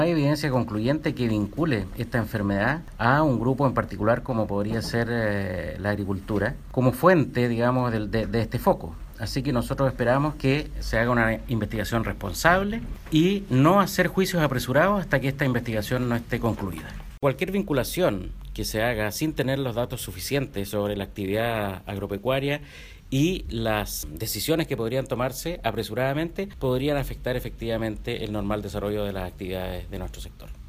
No hay evidencia concluyente que vincule esta enfermedad a un grupo en particular como podría ser la agricultura, como fuente, digamos, de este foco. Así que nosotros esperamos que se haga una investigación responsable y no hacer juicios apresurados hasta que esta investigación no esté concluida. Cualquier vinculación que se haga sin tener los datos suficientes sobre la actividad agropecuaria y las decisiones que podrían tomarse apresuradamente podrían afectar efectivamente el normal desarrollo de las actividades de nuestro sector.